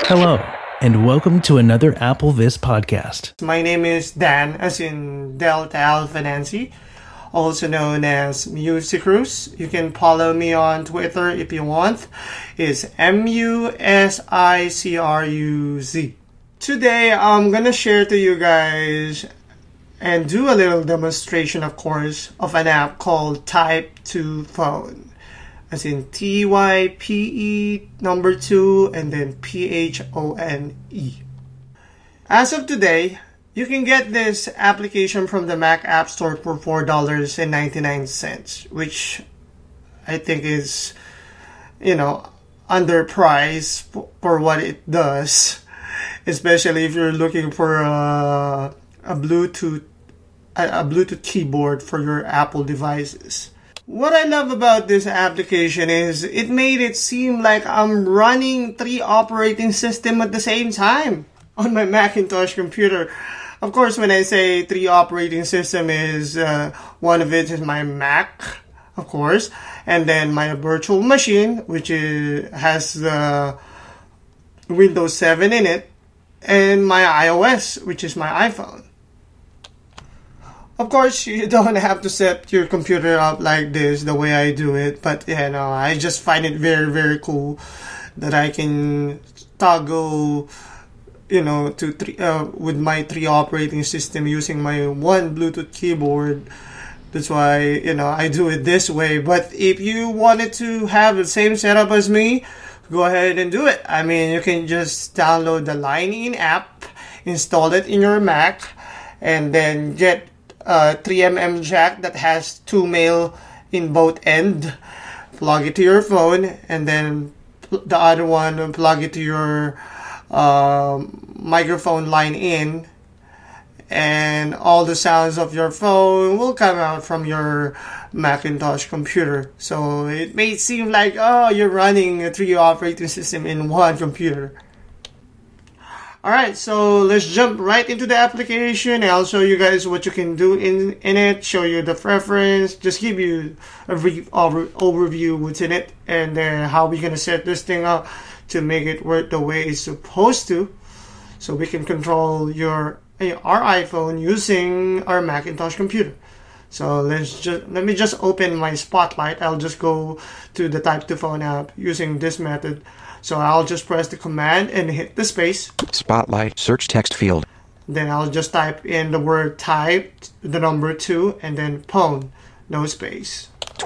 Hello, and welcome to another AppleVis podcast. My name is Dan, as in Delta Alpha Nancy, also known as Musicruz. You can follow me on Twitter if you want. It's MUSICRUZ. Today, I'm gonna share to you guys and do a little demonstration, of course, of an app called Type2Phone. As in TYPE number 2 and then PHONE. As of today, you can get this application from the Mac App Store for $4.99, which I think is, underpriced for what it does, especially if you're looking for a Bluetooth keyboard for your Apple devices. What I love about this application is it made it seem like I'm running 3 operating systems at the same time on my Macintosh computer. Of course, when I say 3 operating system is one of it is my Mac, of course, and then my virtual machine, which has the Windows 7 in it, and my iOS, which is my iPhone. Of course, you don't have to set your computer up like this the way I do it, but I just find it very, very cool that I can toggle, to with my 3 operating system using my one Bluetooth keyboard. That's why, I do it this way. But if you wanted to have the same setup as me, go ahead and do it. I mean, you can just download the Line-In app, install it in your Mac, and then get a 3mm jack that has 2 male in both end. Plug it to your phone, and then the other one plug it to your microphone line in, and all the sounds of your phone will come out from your Macintosh computer. So it may seem like, you're running a 3 operating system in one computer. Alright, so let's jump right into the application. I'll show you guys what you can do in it, show you the preference, just give you a brief overview what's in it, and then how we're going to set this thing up to make it work the way it's supposed to, so we can control our iPhone using our Macintosh computer. So let me just open my Spotlight. I'll just go to the Type2Phone app using this method. So I'll just press the command and hit the space. Spotlight search text field. Then I'll just type in the word type, the number 2, and then phone, no space.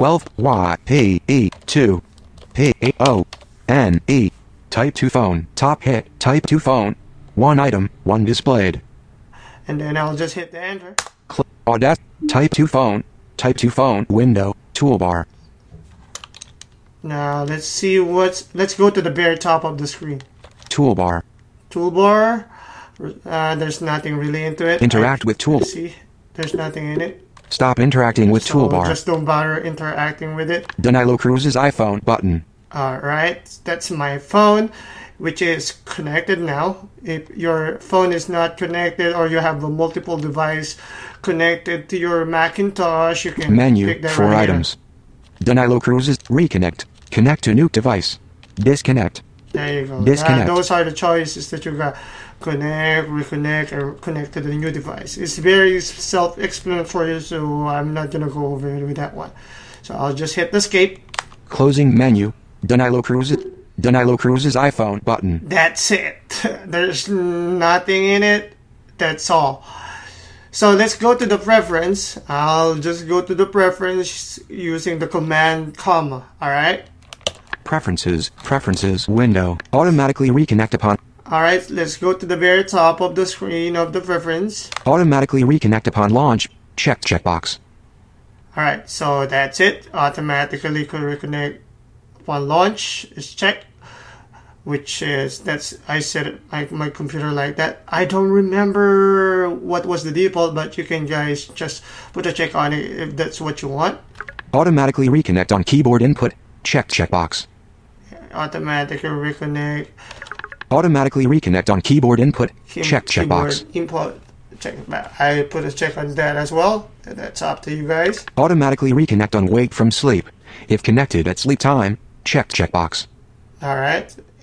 12YPE2PAONE. Type2Phone. Top hit. Type2Phone. 1 item, 1 displayed. And then I'll just hit the enter. Audacity. Type2Phone. Type2Phone window. Toolbar. Now let's go to the very top of the screen. Toolbar. There's nothing really into it. Interact with tool. See, there's nothing in it. Stop interacting with toolbar. Just don't bother interacting with it. Danilo Cruz's iPhone button. Alright, that's my phone, which is connected now. If your phone is not connected, or you have a multiple device connected to your Macintosh, you can pick that 4 items. Danilo Cruz's reconnect. Connect to new device. Disconnect. There you go. Disconnect. Those are the choices that you got. Connect, reconnect, or connect to the new device. It's very self-explanatory, so I'm not going to go over it with that one. So I'll just hit escape. Closing menu. Danilo Cruz's iPhone button. That's it. There's nothing in it. That's all. So let's go to the preference. I'll just go to the preference using the command comma. Alright? Preferences window. Automatically reconnect upon. Alright, let's go to the very top of the screen of the preference. Automatically reconnect upon launch. Checkbox. Alright, so that's it. Automatically reconnect upon launch is checked. Which is, I set it, my computer like that. I don't remember what was the default, but you can guys just put a check on it if that's what you want. Automatically reconnect on keyboard input. Checkbox. Automatically reconnect. Automatically reconnect on keyboard input. Checkbox. Input. Check. I put a check on that as well. That's up to you guys. Automatically reconnect on wake from sleep. If connected at sleep time, checkbox. Alright.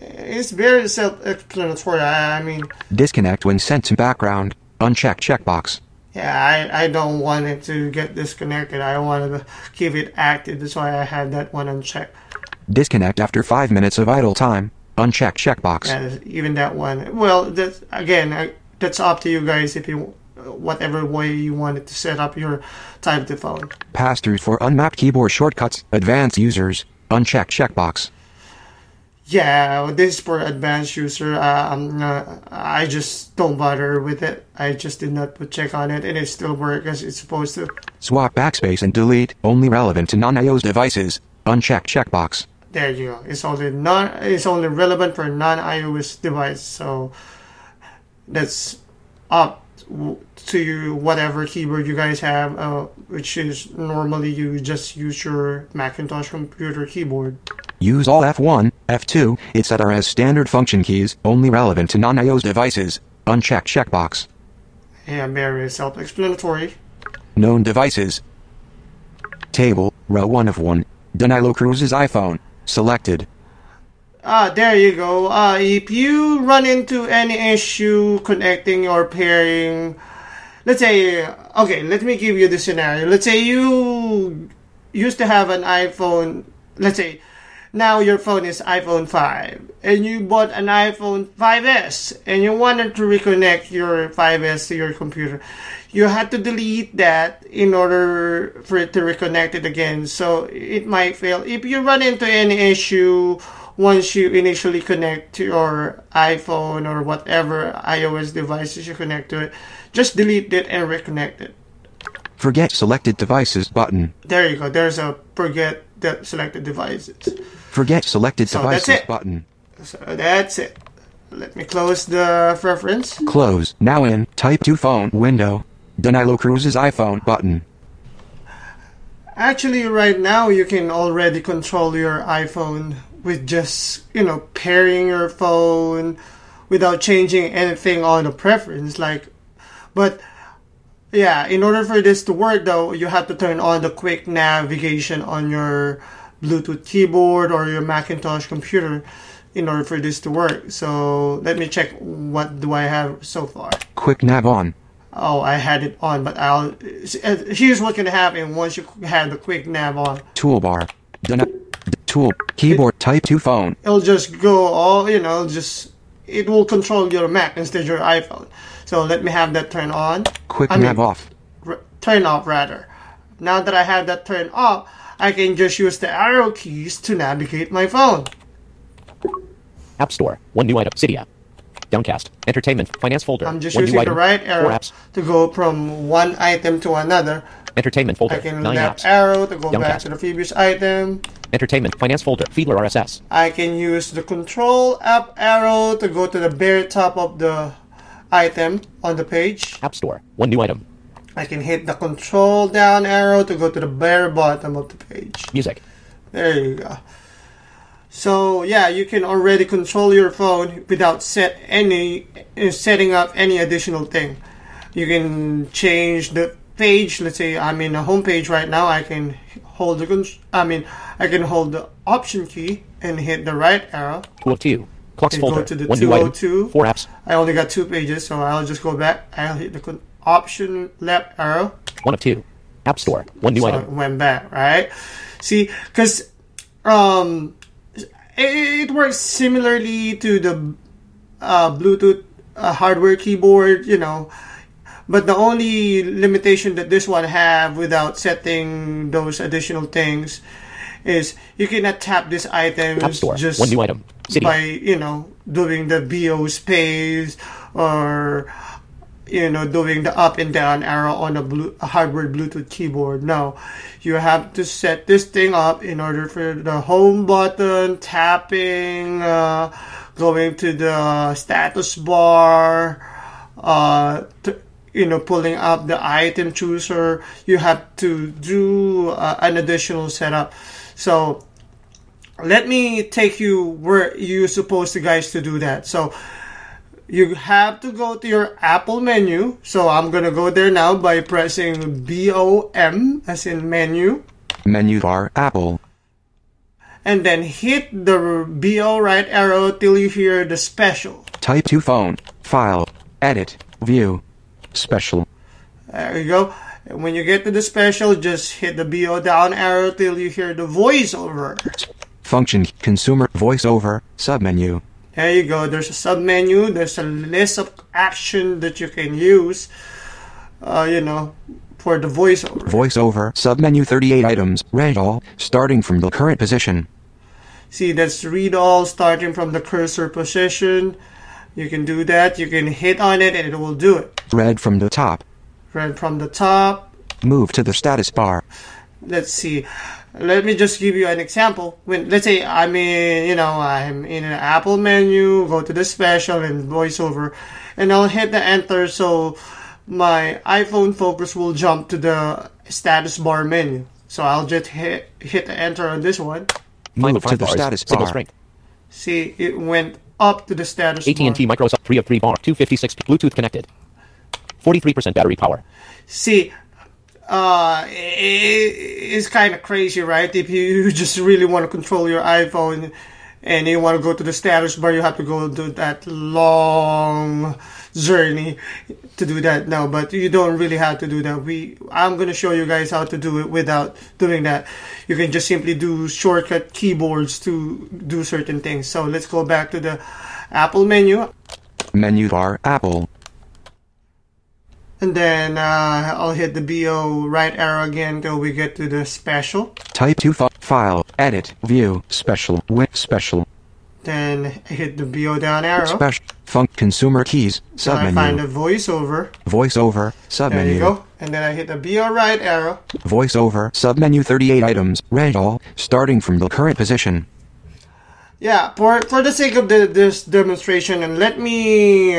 It's very self-explanatory. I mean, Disconnect when sent to background. Uncheck checkbox. yeah, I don't want it to get disconnected. I wanted to keep it active. That's why I had that one unchecked. Disconnect after 5 minutes of idle time. Uncheck checkbox. And even that one. Well, that's up to you guys if you, whatever way you wanted to set up your type to phone. Pass-throughs for unmapped keyboard shortcuts. Advanced users. Uncheck checkbox. Yeah, this is for advanced user. I just don't bother with it. I just did not put check on it, and it still works as it's supposed to. Swap backspace and delete. Only relevant to non-iOS devices. Uncheck checkbox. There you go. It's only relevant for non-iOS device. So that's up to you, whatever keyboard you guys have, which is normally you just use your Macintosh computer keyboard. Use all F1, F2, etc. as standard function keys, only relevant to non-iOS devices. Uncheck checkbox. Yeah, very self-explanatory. Known devices. Table, row 1 of 1. Danilo Cruz's iPhone. Selected. There you go. If you run into any issue connecting or pairing, let's say, okay, let me give you the scenario. Let's say you used to have an iPhone, let's say, now your phone is iPhone 5, and you bought an iPhone 5S, and you wanted to reconnect your 5S to your computer. You had to delete that in order for it to reconnect it again, so it might fail. If you run into any issue once you initially connect to your iPhone or whatever iOS devices you connect to it, just delete it and reconnect it. Forget selected devices button. There you go. There's a forget the selected devices. Forget selected So devices that's it. button. So that's it. Let me close the preference. Close. Now in Type 2 phone window. Danilo Cruz's iPhone button. Actually, right now you can already control your iPhone with just, pairing your phone without changing anything on the preference. But yeah, in order for this to work though, you have to turn on the quick navigation on your Bluetooth keyboard or your Macintosh computer in order for this to work. So let me check what do I have so far. Quick nav on. Oh, I had it on, but here's what's gonna happen once you have the quick nav on. Toolbar. Keyboard type 2 phone. It'll just go all, it will control your Mac instead of your iPhone. So let me have that turn on. Nav off. Turn off rather. Now that I have that turned off, I can just use the arrow keys to navigate my phone. App Store. One new item. Cydia. Downcast. Entertainment. Finance folder. I'm just one using new the item. right 4 arrow apps. to go from one item to another. Entertainment folder. I can 9 left apps. arrow to go back Downcast. to the previous item. Entertainment. Finance folder. Fiedler RSS. I can use the control up arrow to go to the very top of the item on the page. App Store. One new item. I can hit the control down arrow to go to the very bottom of the page. Music. There you go. So yeah, you can already control your phone without setting up any additional thing. You can change the page. Let's say I'm in a home page right now. I can hold the Option key and hit the right arrow. 202. Clocks And folder. go to the One new item. 202. 4 apps. I only got 2 pages, so I'll just go back. I'll hit the Option left arrow. 1 of 2. App Store. One new So item. it went back, right? See, because it works similarly to the Bluetooth hardware keyboard, but the only limitation that this one have without setting those additional things is you cannot tap these items App Store. just One new item. Cydia. by doing the BO space or doing the up and down arrow on a hardware Bluetooth keyboard. No, you have to set this thing up in order for the home button, tapping, going to the status bar, pulling up the item chooser. You have to do an additional setup. So let me take you where you're supposed to guys to do that. So you have to go to your Apple menu. So I'm going to go there now by pressing BOM as in menu. Menu bar Apple. and then hit the BO right arrow till you hear the special. Type to phone, file, edit, view, special. There you go. And when you get to the special, just hit the BO down arrow till you hear the voiceover. Function, consumer, voiceover, submenu. There you go. There's a submenu. There's a list of action that you can use, for the voiceover. Voiceover, submenu 38 items, read all, starting from the current position. See, that's read all starting from the cursor position. You can do that. You can hit on it and it will do it. Read from the top. Read from the top. Move to the status bar. Let's see. Let me just give you an example. Let's say I'm in an Apple menu, go to the special and voiceover, and I'll hit the enter so my iPhone focus will jump to the status bar menu. So I'll just hit the enter on this one. Move to the status Signal bar. strength. See, it went up to the status AT&T bar. Microsoft 3 of 3 bar. 256 Bluetooth connected. 43% battery power. See, it's kind of crazy, right? If you just really want to control your iPhone and you want to go to the status bar, you have to go do that long journey to do that now. But you don't really have to do that. I'm going to show you guys how to do it without doing that. You can just simply do shortcut keyboards to do certain things. So let's go back to the Apple menu. Menu bar, Apple. And then I'll hit the BO right arrow again until we get to the special. Type to file, edit, view, special, special. Then I hit the BO down arrow. Special, consumer keys, Then I find the submenu. voiceover. Voiceover, There you submenu. go. And then I hit the BO right arrow. Voiceover, submenu 38 items, read all, starting from the current position. Yeah, for the sake of this demonstration, and let me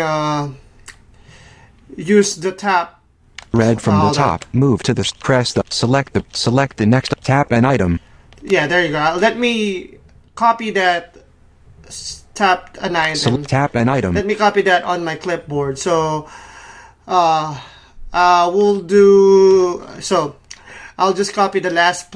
use the tap. Read from the Hold on. top, move to the, select the next, tap an item. Yeah, there you go. Let me copy that. Tap an item. Tap an item. Let me copy that on my clipboard. So, we'll do. So, I'll just copy the last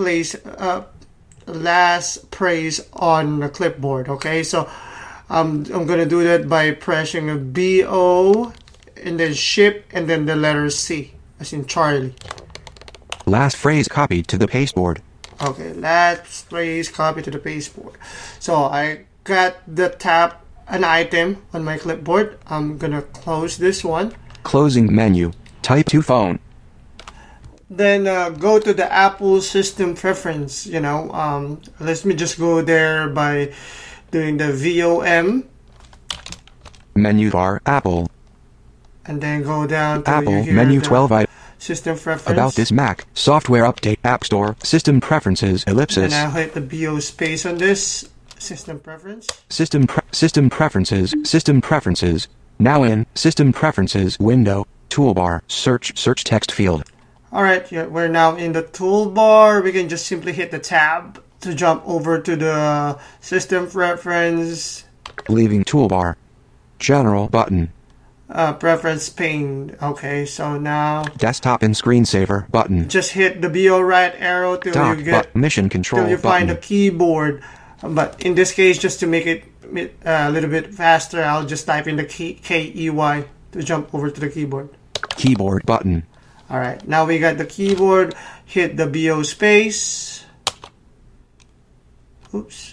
praise on the clipboard. Okay, so I'm gonna do that by pressing a BO and then ship and then the letter C, as in Charlie. Last phrase copied to the pasteboard. Okay, last phrase copy to the pasteboard. So I got the tap an item on my clipboard. I'm gonna close this one. Closing menu. Type to phone. Then go to the Apple system preference. Let me just go there by doing the VOM Menu bar, Apple. and then go down to Apple, you hear menu the 12 item. system preference. About this Mac, software update, App Store, system preferences, ellipsis. And I'll hit the BO space on this system preference. System preferences. Now in system preferences window, toolbar, search text field. Alright, yeah, we're now in the toolbar. We can just simply hit the tab to jump over to the system preference Leaving toolbar. General button. preference pane. Okay, so now Desktop and screensaver button. just hit the BO right arrow till Dock you get mission control till you find the button. keyboard. But in this case, just to make it a little bit faster, I'll just type in the KEY to jump over to the keyboard. Keyboard button. Alright, now we got the keyboard. Hit the BO space. Oops.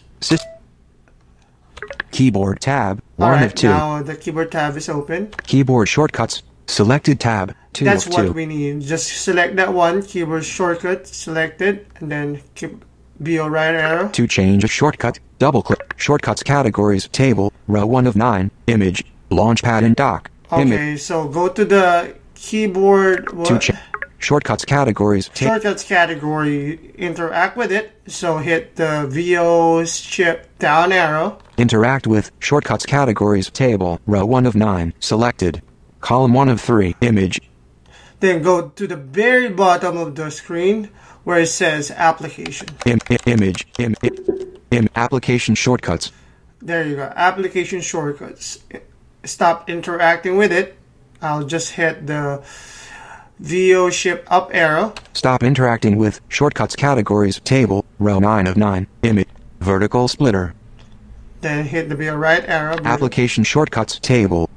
Keyboard tab. 1 Alright, of 2. now the keyboard tab is open. Keyboard shortcuts. Selected tab. 2 That's of what 2. we need. Just select that one, keyboard shortcut, selected, and then keep BO right arrow. To change a shortcut, double click. Shortcuts categories table, row 1 of 9, image, launchpad and dock. Image. Okay, so go to the keyboard. To shortcuts categories Shortcuts category, interact with it. So hit the VO shift down arrow. interact with shortcuts categories table, row 1 of 9, selected. Column 1 of 3, image. Then go to the very bottom of the screen where it says application. Image. Application shortcuts. There you go. Application shortcuts. Stop interacting with it. I'll just hit the VO shift up arrow. Stop interacting with shortcuts categories table, row 9 of 9, image. Vertical splitter. Then hit the right arrow. Application shortcuts table.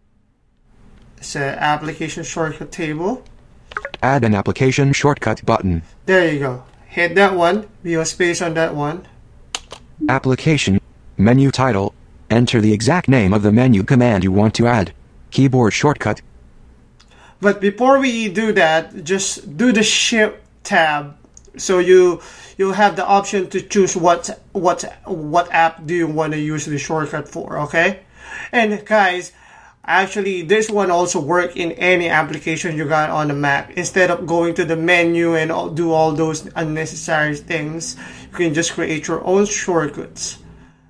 It's an application shortcut table. Add an application shortcut button. There you go. Hit that one. View space on that one. Application. Menu title. Enter the exact name of the menu command you want to add. Keyboard shortcut. But before we do that, just do the Shift tab. So you'll have the option to choose what app do you want to use the shortcut for, okay? And guys, actually this one also work in any application you got on the Mac. Instead of going to the menu and do all those unnecessary things, you can just create your own shortcuts.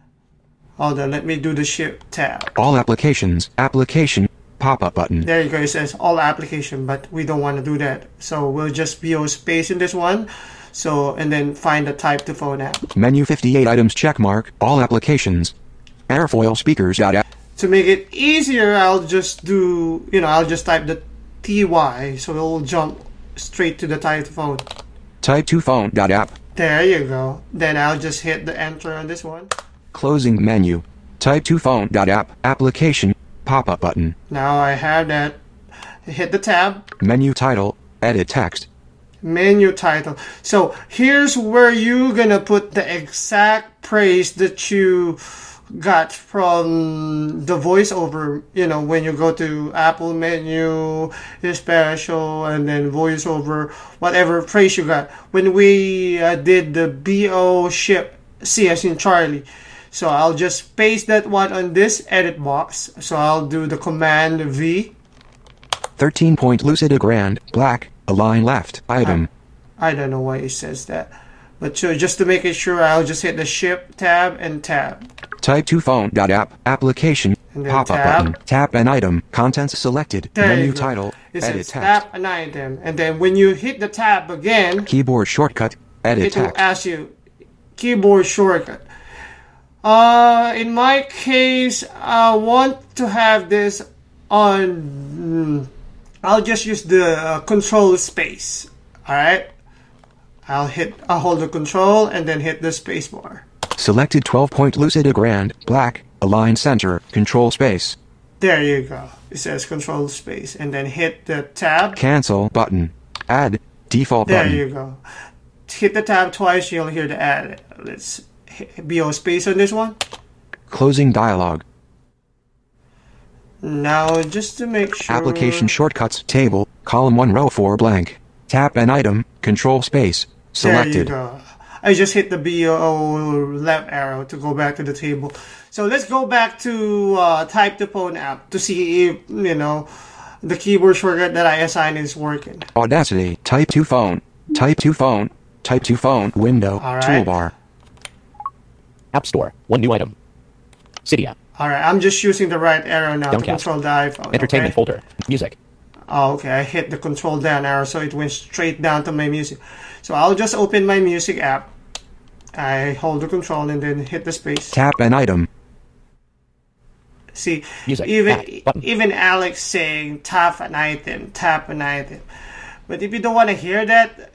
Hold on, let me do the Shift tab. All applications. Application. Pop-up button. There you go, it says all application, but we don't want to do that. So we'll just VO space in this one. So, and then find the type to phone app. Menu 58 items checkmark. All applications. Airfoil speakers. To make it easier, I'll just do, I'll just type the TY, so it'll jump straight to the type phone. Type 2 phone. App. There you go. Then I'll just hit the enter on this one. Closing menu. Type 2 phone. App. Application. Pop-up button. Now I have that. Hit the tab. Menu title. Edit text. Menu title. So here's where you're gonna put the exact praise that you got from the voiceover. When you go to Apple menu, special, and then voiceover, whatever praise you got. When we did the BO ship C as in Charlie. So I'll just paste that one on this edit box. So I'll do the command V. 13-point Lucidagrand, black, align left, item. I don't know why it says that. But so just to make it sure, I'll just hit the Shift tab and tab. Type 2 phone. App. Application. Pop-up button. Tap an item. Contents selected. There Menu you go. title. It Edit says text. tap an item. And then when you hit the tab again, Keyboard shortcut. Edit it will text. ask you keyboard shortcut. In my case, I want to have this on. I'll just use the control space. Alright? I'll hold the control and then hit the space bar. Selected 12-point Lucidagrand, black, align center, control space. There you go. It says control space. And then hit the tab. Cancel button. Add default There button. you go. Hit the tab twice, you'll hear the add. Let's hit BO space on this one. Closing dialog. Now, just to make sure. Application shortcuts table, column 1 row 4 blank. Tap an item, control space. There you Selected. go. I just hit the BO left arrow to go back to the table. So let's go back to type the phone app to see if, the keyboard shortcut that I assigned is working. Audacity. Type 2 phone. Type 2 phone. Type 2 phone. Window. All right. Toolbar. App Store. One new item. Cydia. Alright, I'm just using the right arrow now to Downcast. control the iPhone. Entertainment okay? folder. Music. Oh, okay, I hit the control down arrow so it went straight down to my music. So I'll just open my music app. I hold the control and then hit the space. Tap an item. See, Music. Back. Button. even Alex saying tap an item. But if you don't want to hear that,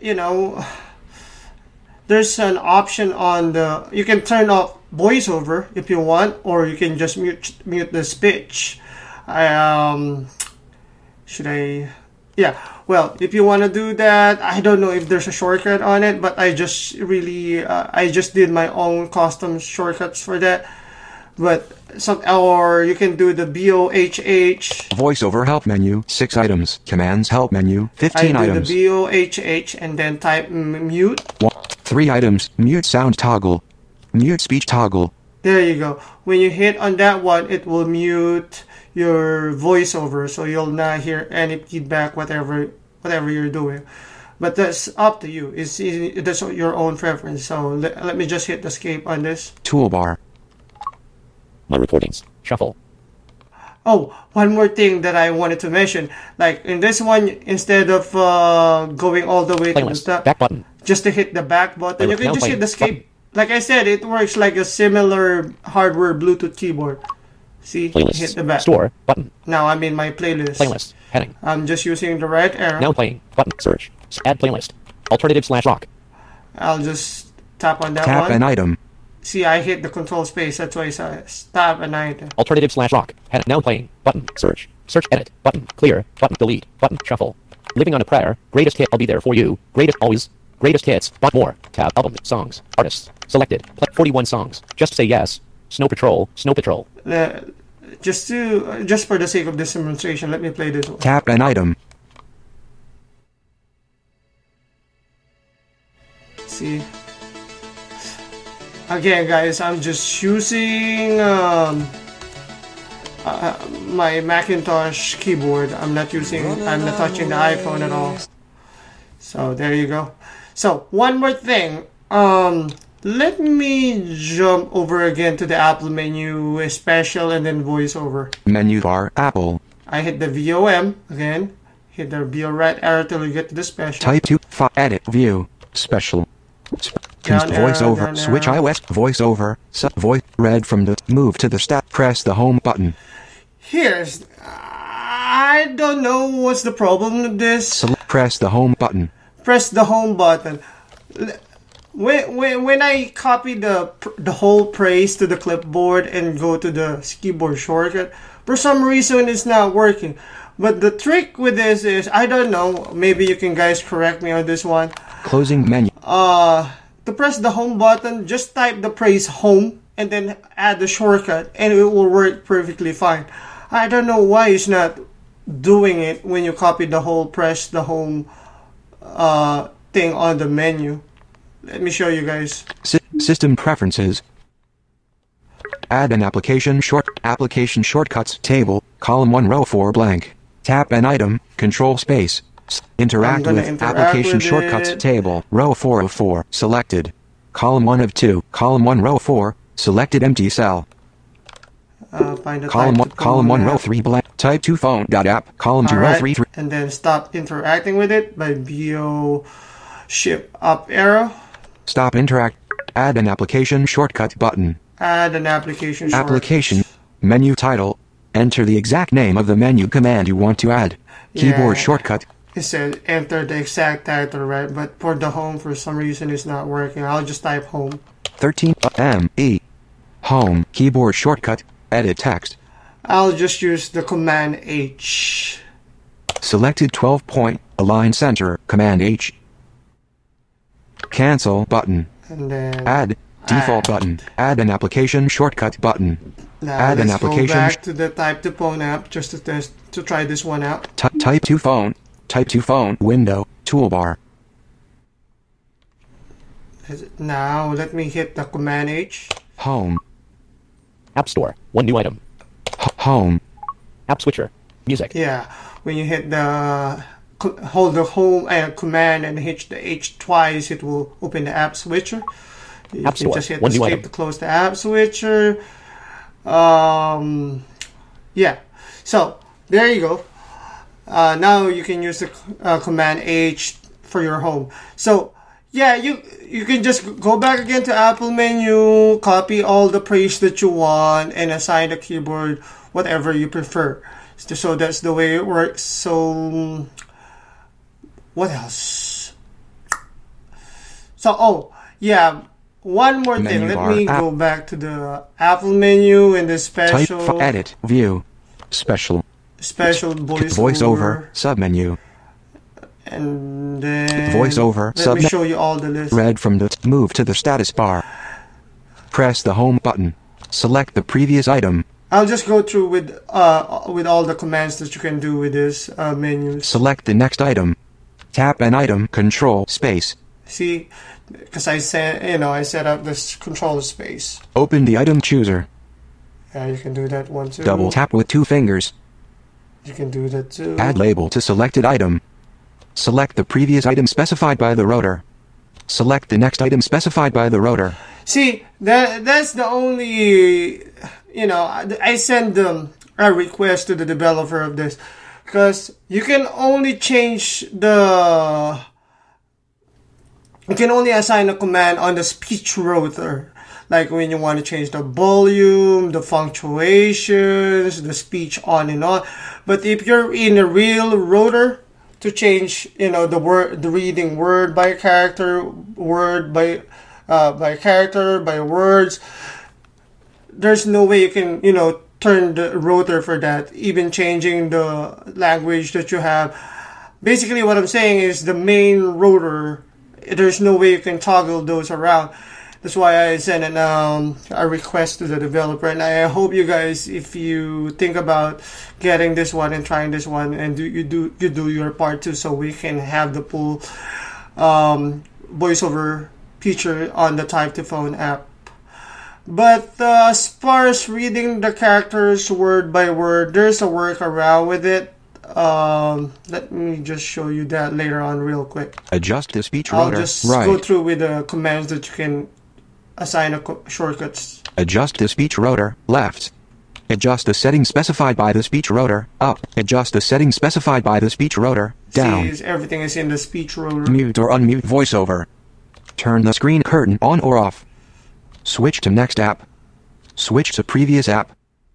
there's an option on the. You can turn off voiceover if you want, or you can just mute the speech. Should I? Yeah. Well, if you want to do that, I don't know if there's a shortcut on it, but I just did my own custom shortcuts for that. But or you can do the BOHH. Voiceover help menu. 6 items. Commands help menu. 15 I do items. the BOHH and then type mute. 3 items. Mute sound toggle. Mute speech toggle. There you go. When you hit on that one, it will mute your voiceover, so you'll not hear any feedback, whatever you're doing. But that's up to you. That's your own preference. So let me just hit escape on this. Toolbar. My recordings. Shuffle. Oh, one more thing that I wanted to mention. Like in this one, instead of going all the way to the Playlist. top, Back button. just to hit the back button, you can Now just hit playing. the escape. Like I said, it works like a similar hardware Bluetooth keyboard. See, Playlist. hit the back. Store. Button. Now I'm in my playlist. Playlist. Heading. I'm just using the right arrow. Now playing. Button. Search. Add playlist. Alternative / rock. I'll just tap on that Tap one. an item. See, I hit the control space. That's why I said stop and item. Alternative/rock. Head now playing. Button. Search. Search edit. Button. Clear. Button. Delete. Button. Shuffle. Living on a Prayer. Greatest hit. I'll be there for you. Greatest always. Greatest hits. But more. Tab. Album. Songs. Artists. Selected. 41 songs. Just say yes. Snow Patrol. Snow Patrol. Just for the sake of this demonstration, let me play this one. Tap an item. See. Again, guys, I'm just using my Macintosh keyboard. I'm not touching the iPhone at all. So there you go. So one more thing. Let me jump over again to the Apple menu, special, and then voiceover. Menu bar, Apple. I hit the VOM again. Hit the VO right arrow till you get to the special. Type 2, edit, view, special. Voiceover, switch iOS, voiceover, voice, read from the, move to the stat, press the home button. I don't know what's the problem with this. Press the home button. Press the home button. When I copy the whole praise to the clipboard and go to the keyboard shortcut, for some reason it's not working. But the trick with this is, I don't know, maybe you can guys correct me on this one. Closing menu. To press the home button, just type the praise home and then add the shortcut and it will work perfectly fine. I don't know why it's not doing it when you copy the whole press the home thing on the menu. Let me show you guys. System preferences. Add an application shortcuts table, column 1 row 4 blank. Tap an item, control space. Interact with application shortcuts table, row 4 of 4, selected. Column 1 of 2, column 1 row 4, selected empty cell. Find the column 1 row 3 blank. Type 2 phone.app, column 2 row 3 3. And then stop interacting with it by VO shift up arrow. Stop interact. Add an application shortcut button. Add an application shortcut. Application. Menu title. Enter the exact name of the menu command you want to add. Keyboard shortcut. It said enter the exact title, right? But for the home, for some reason, it's not working. I'll just type home. 13 M-E. Home. Keyboard shortcut. Edit text. I'll just use the Command H. Selected 12 point. Align center. Command H. Cancel button. And then add. Default button. Add an application shortcut button. Now add an let's application. Go back to the Type to Phone app just to try this one out. Type to phone. Type to phone window toolbar. Now let me hit the Command H. Home. App Store. One new item. Home. App Switcher. Music. Yeah, when you hit the hold the home command and hit the H twice, it will open the app switcher. You App can Store. just hit One new escape item. to close the app switcher. Yeah. So there you go. Now you can use the Command H for your home. So yeah, you can just go back again to Apple menu, copy all the praise that you want, and assign the keyboard whatever you prefer. So that's the way it works. So what else? So one more thing. Menu Let me bar, go back to the Apple menu and the special. Type edit view special voiceover submenu. And then Voiceover let me show you all the list. Read from the move to the status bar. Press the home button. Select the previous item. I'll just go through with all the commands that you can do with this menu. Select the next item. Tap an item. Control space. See, because I set up this control space. Open the item chooser. Yeah, you can do that one too. Double tap with 2 fingers. You can do that too. Add label to selected item. Select the previous item specified by the rotor. Select the next item specified by the rotor. See, that's the only, I send a request to the developer of this because you can only assign a command on the speech rotor. Like when you want to change the volume, the punctuations, the speech on and on. But if you're in a real rotor, to change, the reading word by character, word by by character, by words. There's no way you can, turn the rotor for that, even changing the language that you have. Basically, what I'm saying is the main rotor, there's no way you can toggle those around. That's why I sent a request to the developer, and I hope you guys, if you think about getting this one and trying this one, and you do your part too, so we can have the full voiceover feature on the Type to Phone app. But as far as reading the characters word by word, there's a workaround with it. Let me just show you that later on real quick. Adjust the speech rotor. I'll just go through with the commands that you can assign shortcuts. Adjust the speech rotor, left. Adjust the settings specified by the speech rotor, up. Adjust the settings specified by the speech rotor, down. See, everything is in the speech rotor. Mute or unmute voiceover. Turn the screen curtain on or off. Switch to next app. Switch to previous app.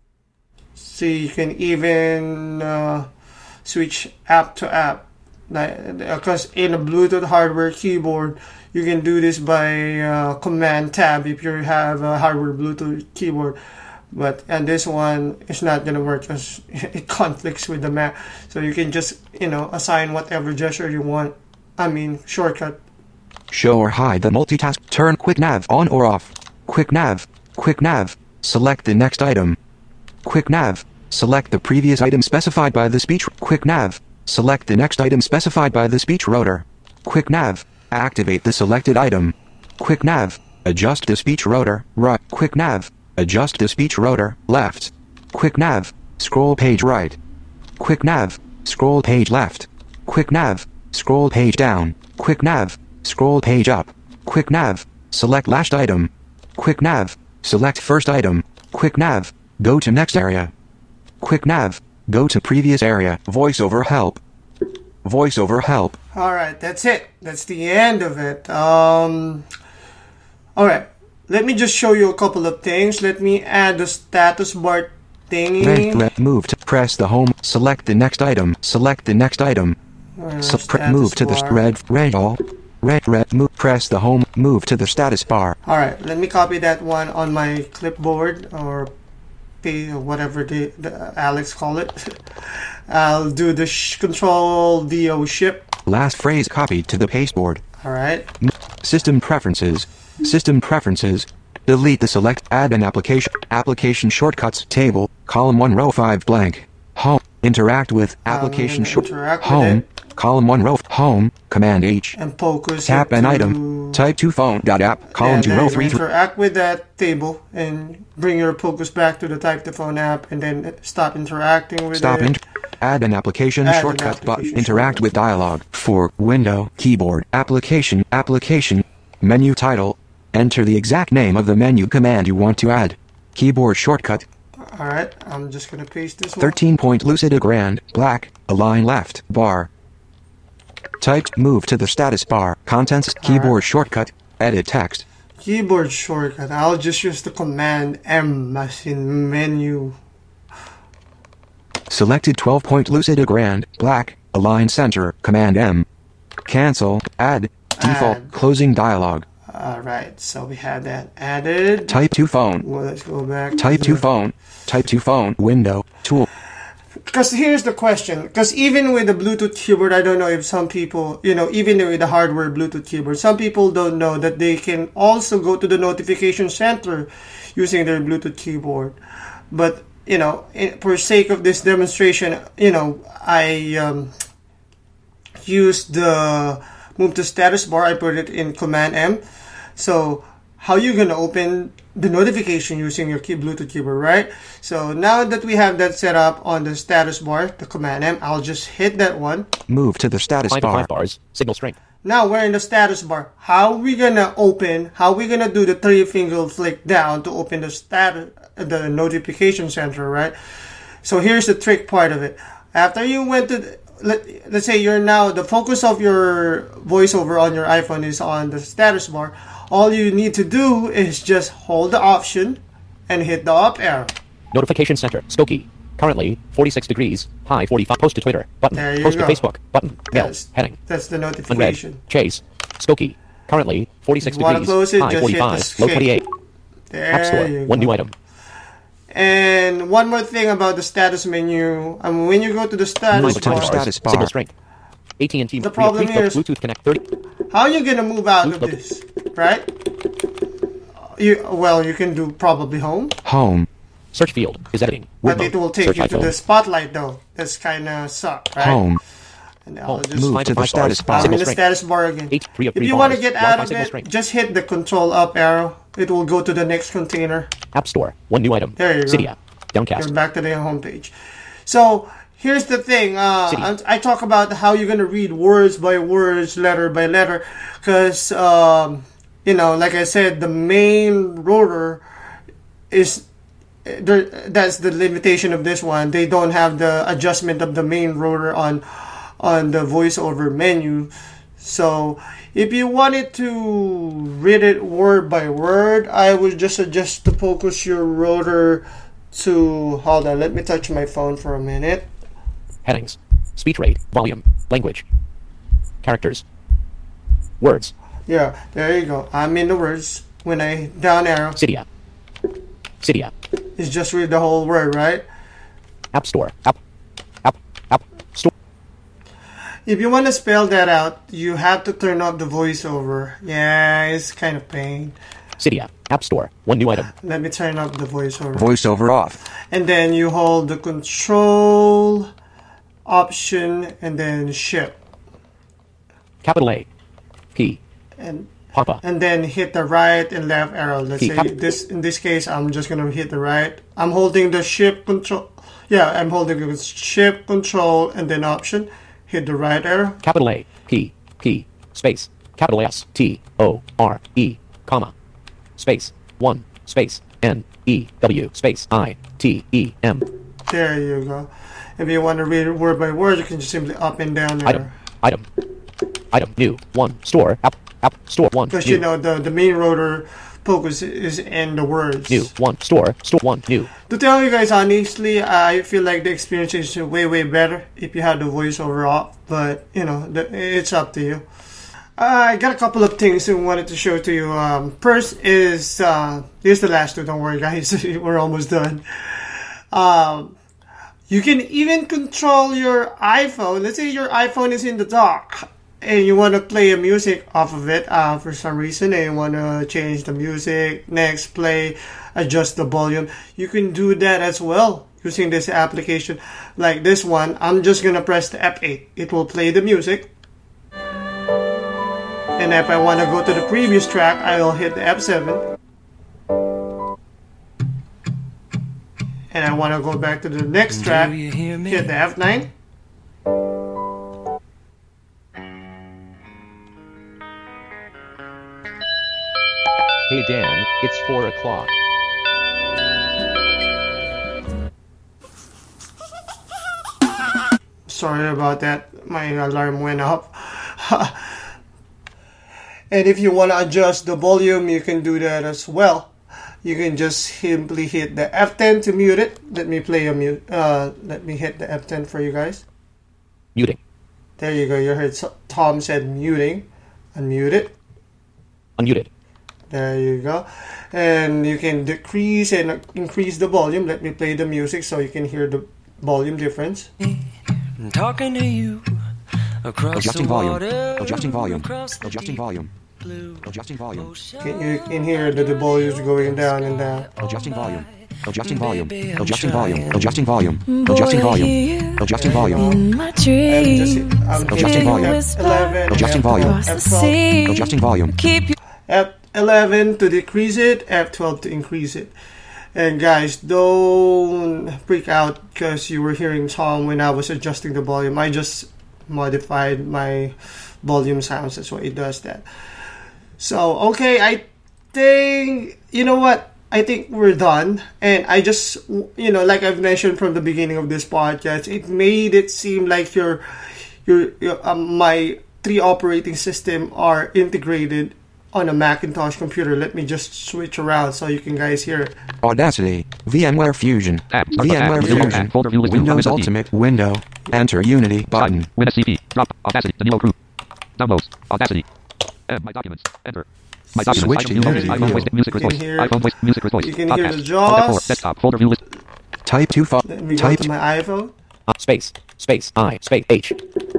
See, you can even switch app to app. Because in a Bluetooth hardware keyboard, you can do this by command tab if you have a hardware Bluetooth keyboard. And this one is not going to work because it conflicts with the Mac. So you can just, assign whatever gesture you want. Shortcut. Show or hide the multitask. Turn quick nav on or off. Quick nav. Quick nav. Select the next item. Quick nav. Select the previous item specified by the speech. Quick nav. Select the next item specified by the speech rotor. Quick nav. Activate the selected item. Quick nav. Adjust the speech rotor. Right. Quick nav. Adjust the speech rotor. Left. Quick nav. Scroll page right. Quick nav. Scroll page left. Quick nav. Scroll page down. Quick nav. Scroll page up. Quick nav. Select last item. Quick nav. Select first item. Quick nav. Go to next area. Quick nav. Go to previous area. VoiceOver help. VoiceOver help. Alright, that's it. That's the end of it. Alright. Let me just show you a couple of things. Let me add the status bar thingy. Right, move to press the home. Select the next item. Select the next item. Move to the red all. Red move. Press the home. Move to the status bar. Alright, let me copy that one on my clipboard or whatever the Alex call it. I'll do the control VO ship. Last phrase copied to the pasteboard. Alright. System preferences. System preferences. Delete the select. Add an application. Application shortcuts table. Column 1 row 5 blank. Home. Interact with application home. Column 1 row home. Command H. And focus. Tap an item. Type to phone.app. Column 2 row 3. Interact with that table and bring your focus back to the Type to Phone app and then stop interacting with it. Add an application shortcut button. Interact with dialog. For window, keyboard, application, menu title. Enter the exact name of the menu command you want to add. Keyboard shortcut. Alright, I'm just going to paste this 13-point Lucidagrand, black, align left, bar. Typed, move to the status bar. Contents, keyboard shortcut, edit text. Keyboard shortcut, I'll just use the command M as in menu. Selected 12-point Lucidagrand, black, align center, command M. Cancel, add, default, closing dialog. Alright, so we have that added. Type to phone. Well, let's go back. Type to phone. Type to phone. Window. Tool. Because here's the question. Because even with the Bluetooth keyboard, I don't know if some people, even with the hardware Bluetooth keyboard, some people don't know that they can also go to the notification center using their Bluetooth keyboard. But, for sake of this demonstration, I used the move to status bar. I put it in Command M. So how you going to open the notification using your Bluetooth keyboard, right? So now that we have that set up on the status bar, the Command M, I'll just hit that one. Move to the status bar. 5 bars, signal strength. Now we're in the status bar. How are we going to do the 3-finger flick down to open the notification center, right? So here's the trick part of it. After you went to let's say you're now, the focus of your voiceover on your iPhone is on the status bar. All you need to do is just hold the option and hit the up arrow. Notification center, Skokie. Currently, 46 degrees, high 45. Post to Twitter, button. There you Post go. to Facebook, button. Mail, heading. That's the notification. Unread, Chase, Skokie. Currently, 46 You wanna degrees. close it, High just hit 45. Low escape. 28. There App Store. you One go. new item. And one more thing about the status menu. When you go to the status Move to the bar, status bar. Signal strength. AT&T. The problem here is- Bluetooth Connect 30. how are you gonna move out of this, right? You can do probably home, Home. Search field is editing. but Word it will mode. take Search you to iPhone. the spotlight though. That's kind of suck, right? Home. And I'll Home. just Move Find to the five status stars. bar. I'm in Signal the strength. status bar again. 3 of 3 If you bars. want to get out Wi-Fi of signal it, strength. just hit the control up arrow. It will go to the next container. App Store. One new item. There you go. Cydia. Downcast. You're back to the homepage. So here's the thing. I talk about how you're gonna read words by words, letter by letter, because like I said, the main rotor is there. That's the limitation of this one. They don't have the adjustment of the main rotor on the voiceover menu. So if you wanted to read it word by word, I would just suggest to focus your rotor to, hold on, let me touch my phone for a minute. Headings. Speech rate. Volume. Language. Characters. Words. Yeah, there you go. I'm in the words. When I down arrow, Cydia. Cydia. it's just read the whole word, right? App Store. App Store. If you want to spell that out, you have to turn up the voiceover. Yeah, it's kind of pain. Cydia. App Store. One new item. Let me turn up the voiceover. Voiceover off. And then you hold the control, option, and then shift. Capital A. P. And Papa. and then hit the right and left arrow. Let's Key. say in this case, I'm just gonna hit the right. I'm holding the shift control. Yeah, I'm holding the shift control and then option. Hit the right arrow. Capital A. P. Space. Capital S. T. O. R. E. Comma. Space. 1. Space. N. E. W. Space. I. T. E. M. There you go. If you want to read it word by word, you can just simply up and down there. Item. New. 1. Store. App. Store. 1. Because New. the main rotor focus is in the words. New. 1. Store. 1. New. To tell you guys honestly, I feel like the experience is way better if you have the voiceover off. But it's up to you. I got a couple of things I wanted to show to you. First is here's the last two. Don't worry, guys. We're almost done. You can even control your iPhone. Let's say your iPhone is in the dock and you want to play a music off of it for some reason, and you want to change the music, next play, adjust the volume. You can do that as well using this application. Like this one, I'm just going to press the F8. It will play the music. And if I want to go to the previous track, I will hit the F7. And I want to go back to the next track, hit the F9. Hey Dan, it's 4 o'clock. Sorry about that. My alarm went up. And if you want to adjust the volume, you can do that as well. You can just simply hit the F10 to mute it. Let me play a mute. Let me hit the F10 for you guys. Muting. There you go. You heard Tom said muting. Unmute it. Unmuted. There you go. And you can decrease and increase the volume. Let me play the music so you can hear the volume difference. I'm talking to you across Adjusting the volume. water, Adjusting volume. across the Adjusting deep volume. blue Adjusting volume. ocean. You can hear that the volume is going down and down. Adjusting volume. Adjusting volume. Adjusting volume. Adjusting volume. Adjusting volume. Adjusting volume. My tree, I'm Adjusting hitting volume. F11, Adjusting volume. across the F12, sea. Adjusting volume. Keep you F11 to decrease it, F12 to increase it. And guys, don't freak out because you were hearing Tom when I was adjusting the volume. I just modified my volume sounds. That's why it does that. So, okay, I think, you know what? I think we're done. And I just, like I've mentioned from the beginning of this podcast, it made it seem like my 3 operating system are integrated on a Macintosh computer. Let me just switch around so you can guys hear it. Audacity. VMware Fusion. Tab. VMware Tab. Fusion. Folder view list. Windows Windows Ultimate. Window. Enter Unity button. Win SCP. Drop. Audacity. Danilo Crew. Downloads. Audacity. My documents. Enter. My documents. Switch to iPhone voice music with voice. iPhone voice music with voice. You can hear the Podcast. Alt F4. JAWS. Desktop folder view list. Type 2 Let me go Type to my iPhone. Space. Space. I. Space. H.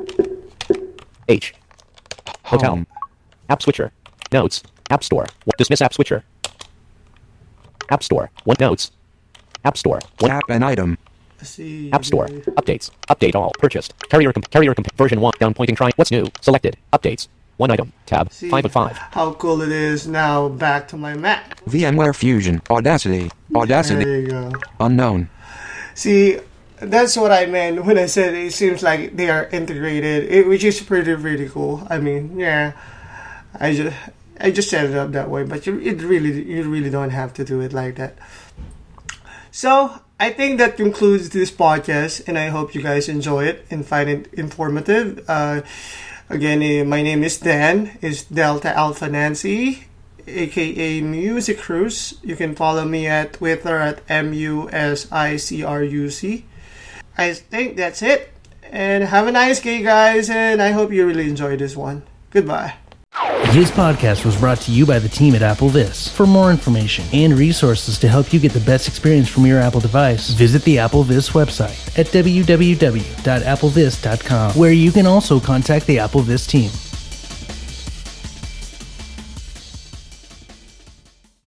H. Hotel. Home. App switcher. Notes. App store. Dismiss app switcher. App store. Notes. App store. Tap an item. Let's see. App store. Updates. Update all. Purchased. Carrier version 1. Down pointing try. What's new? Selected. Updates. One item. Tab. See 5 of 5. how cool it is now. Back to my Mac. VMware Fusion. Audacity. There you go. Unknown. See, that's what I meant when I said it seems like they are integrated, which is pretty cool. I mean, yeah, I just set it up that way, but you really don't have to do it like that. So I think that concludes this podcast, and I hope you guys enjoy it and find it informative. Again, my name is Dan. It's Delta Alpha Nancy, aka Music Cruise. You can follow me at Twitter at MUSICRUC. I think that's it. And have a nice day, guys, and I hope you really enjoyed this one. Goodbye. This podcast was brought to you by the team at AppleVis. For more information and resources to help you get the best experience from your Apple device, visit the AppleVis website at www.applevis.com, where you can also contact the AppleVis team.